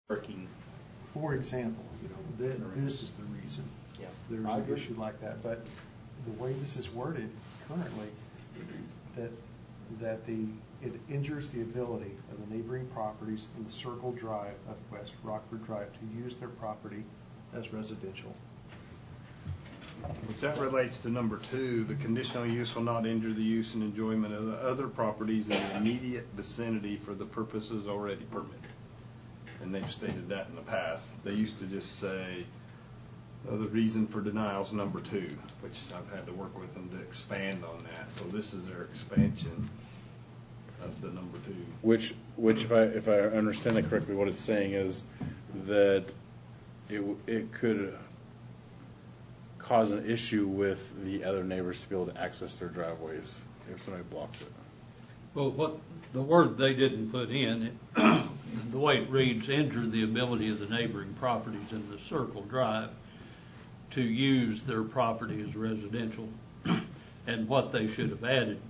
parking. For example, this is the reason there's an issue like that. But the way this is worded currently, that it injures the ability of the neighboring properties in the Circle Drive of West Rockford Drive to use their property as residential. Which that relates to number 2, the conditional use will not injure the use and enjoyment of the other properties in the immediate vicinity for the purposes already permitted. And they've stated that in the past. They used to just say, the reason for denial is number 2, which I've had to work with them to expand on that. So this is their expansion of the number 2. Which if I understand it correctly, what it's saying is that it could cause an issue with the other neighbors to be able to access their driveways if somebody blocks it. Well, what the word they didn't put in, the way it reads, injure the ability of the neighboring properties in the Circle Drive to use their property as residential. And what they should have added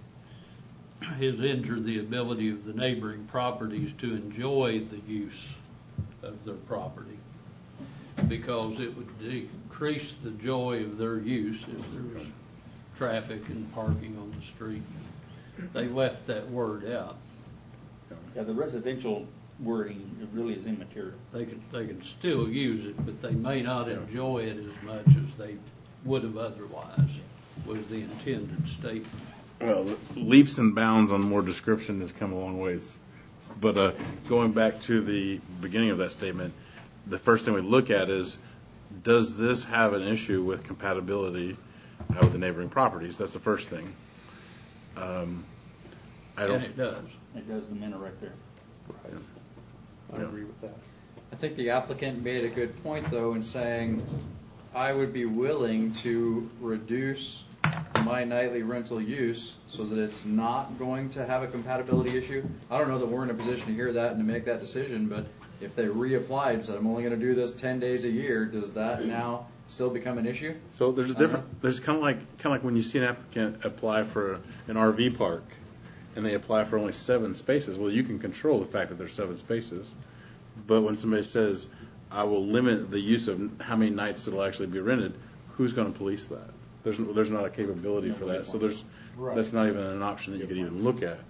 is injure the ability of the neighboring properties to enjoy the use of their property, because it would decrease the joy of their use if there's traffic and parking on the street. They left that word out. Yeah, the residential wording, it really is immaterial. They can still use it, but they may not enjoy it as much as they would have otherwise, was the intended statement. Well, leaps and bounds on more description has come a long ways. But going back to the beginning of that statement, the first thing we look at is, does this have an issue with compatibility with the neighboring properties? That's the first thing. And it does. It does the minute right there. Right. I agree with that. I think the applicant made a good point, though, in saying, I would be willing to reduce my nightly rental use so that it's not going to have a compatibility issue. I don't know that we're in a position to hear that and to make that decision, but if they reapplied and said, I'm only going to do this 10 days a year, does that now still become an issue? So there's a different. There's kind of like when you see an applicant apply for an RV park, and they apply for only 7 spaces. Well, you can control the fact that there's 7 spaces, but when somebody says, I will limit the use of how many nights it'll actually be rented, who's going to police that? There's not a capability for that. So that's not even an option that you could even look at.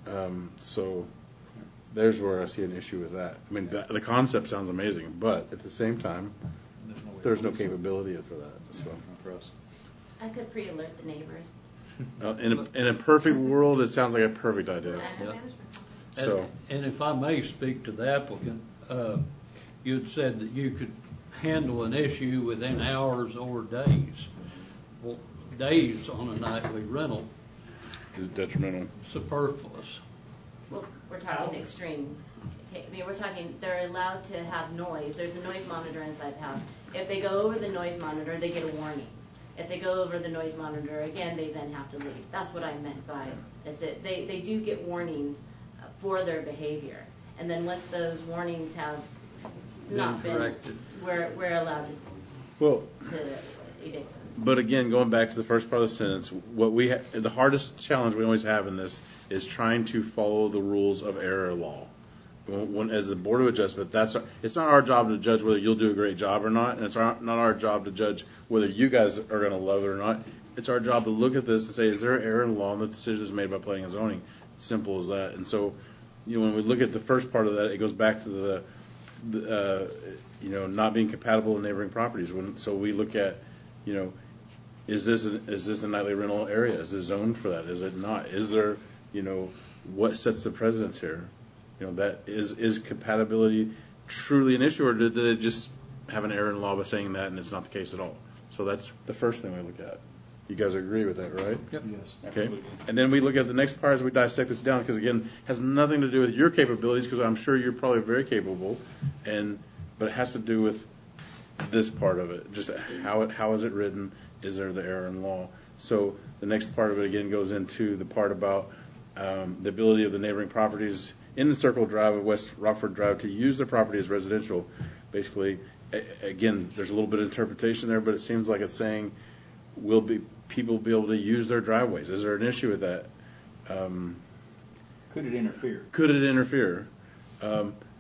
So there's where I see an issue with that. I mean, the concept sounds amazing, but at the same time, there's no capability for that. So for us, I could pre-alert the neighbors. In a perfect world, it sounds like a perfect idea. Yeah. And if I may speak to the applicant, you had said that you could handle an issue within hours or days. Well, days on a nightly rental is detrimental. Superfluous. Well, we're talking extreme. I mean, we're talking they're allowed to have noise. There's a noise monitor inside the house. If they go over the noise monitor, they get a warning. If they go over the noise monitor again, they then have to leave. That's what I meant by is that they do get warnings for their behavior. And then once those warnings have not been, we're allowed to evict them. But again, going back to the first part of the sentence, the hardest challenge we always have in this is trying to follow the rules of area law. As the Board of Adjustment, it's not our job to judge whether you'll do a great job or not, and it's not our job to judge whether you guys are going to love it or not. It's our job to look at this and say, is there error in law in the decisions made by planning and zoning? It's simple as that. And so, when we look at the first part of that, it goes back to the not being compatible with neighboring properties. So we look at, is this a nightly rental area? Is it zoned for that? Is it not? Is there, what sets the precedence here? That is compatibility truly an issue, or did they just have an error in law by saying that and it's not the case at all? So that's the first thing we look at. You guys agree with that, right? Yep. Yes. Okay. Absolutely. And then we look at the next part as we dissect this down, because again, it has nothing to do with your capabilities, because I'm sure you're probably very capable, but it has to do with this part of it. Just how is it written? Is there the error in law? So the next part of it again goes into the part about the ability of the neighboring properties in the Circle Drive of West Rockford Drive to use their property as residential. Basically, again, there's a little bit of interpretation there, but it seems like it's saying people be able to use their driveways. Is there an issue with that? Could it interfere? Could it interfere?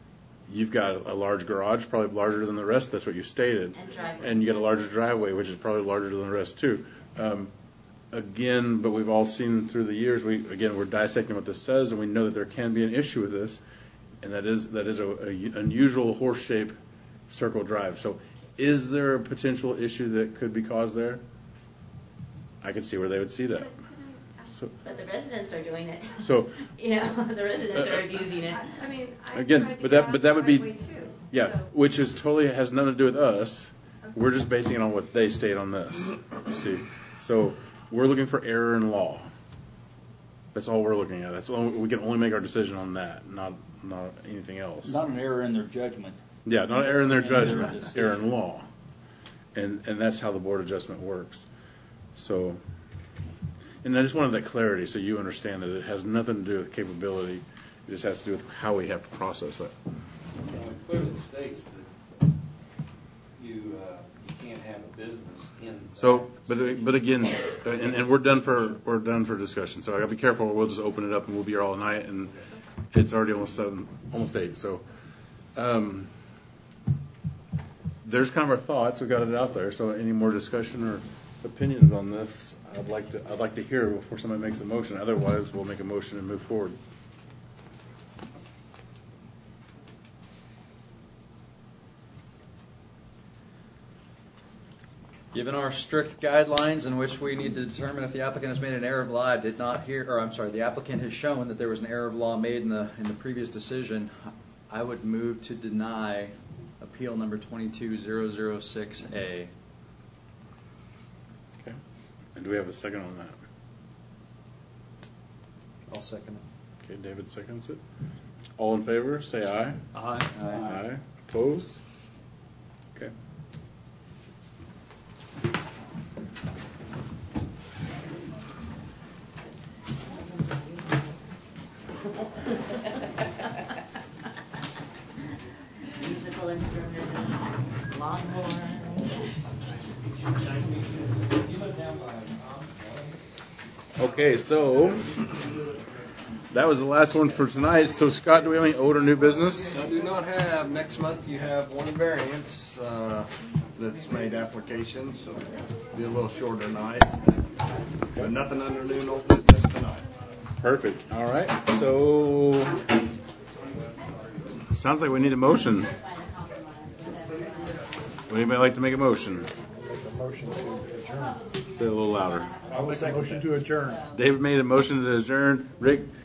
you've got a large garage, probably larger than the rest. That's what you stated. And driveway. And you get a larger driveway, which is probably larger than the rest too. Again, but we've all seen through the years, we're dissecting what this says, and we know that there can be an issue with this, and that is a unusual horse-shaped circle drive. So is there a potential issue that could be caused there? I could see where they would see that. But the residents are doing it. So, you know, the residents are abusing it. I mean, again, but that would be, yeah, which is totally has nothing to do with us. Okay. We're just basing it on what they state on this. See, so we're looking for error in law. That's all we're looking at. We can only make our decision on that, not anything else. Not an error in their judgment. Yeah, not error in their judgment, decision. error in law, and that's how the board adjustment works. So. And I just wanted that clarity so you understand that it has nothing to do with capability. It just has to do with how we have to process that. Well, it clearly states that you can't have a business in. So, but again, and we're done for discussion. So I got to be careful. We'll just open it up and we'll be here all night, and it's already almost 7, almost 8. So, there's kind of our thoughts. We got it out there. So, any more discussion or opinions on this? I'd like to hear before somebody makes a motion. Otherwise, we'll make a motion and move forward. Given our strict guidelines in which we need to determine if the applicant has made an error of law, the applicant has shown that there was an error of law made in the previous decision, I would move to deny appeal number 22006A. Okay. And do we have a second on that? I'll second it. Okay, David seconds it. All in favor, say aye. Aye. Aye. Opposed? Okay. Musical instrument, longhorn. Okay, so that was the last one for tonight. So, Scott, do we have any old or new business? I do not have. Next month you have one variance that's made application, so it'll be a little shorter night. But nothing under new and old business tonight. Perfect. All right. So, sounds like we need a motion. Would anybody like to make a motion? Make a motion to adjourn. Say it a little louder. I'll make a motion to adjourn. David made a motion to adjourn. Rick